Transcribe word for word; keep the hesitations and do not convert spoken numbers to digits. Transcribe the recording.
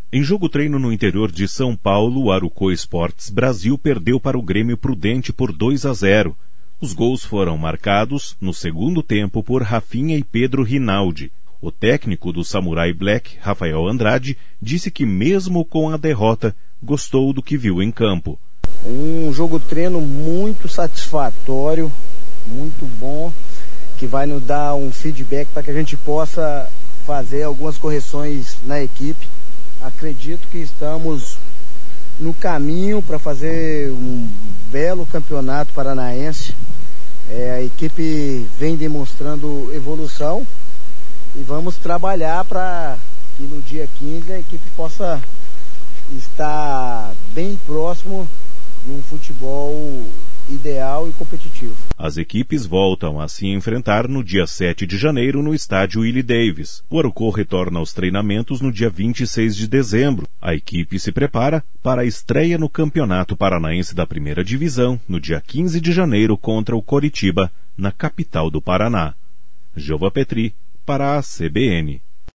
Em jogo-treino no interior de São Paulo, o Arucó Esportes Brasil perdeu para o Grêmio Prudente por dois a zero. Os gols foram marcados no segundo tempo por Rafinha e Pedro Rinaldi. O técnico do Samurai Black, Rafael Andrade, disse que mesmo com a derrota, gostou do que viu em campo. Um jogo-treino muito satisfatório, muito bom, que vai nos dar um feedback para que a gente possa fazer algumas correções na equipe. Acredito que estamos no caminho para fazer um belo campeonato paranaense. É, a equipe vem demonstrando evolução e vamos trabalhar para que no dia quinze a equipe possa estar bem próximo de um futebol ideal e competitivo. As equipes voltam a se enfrentar no dia sete de janeiro no estádio Willie Davis. O Arucó retorna aos treinamentos no dia vinte e seis de dezembro. A equipe se prepara para a estreia no Campeonato Paranaense da Primeira Divisão no dia quinze de janeiro contra o Coritiba, na capital do Paraná. Jova Petri, para a C B N.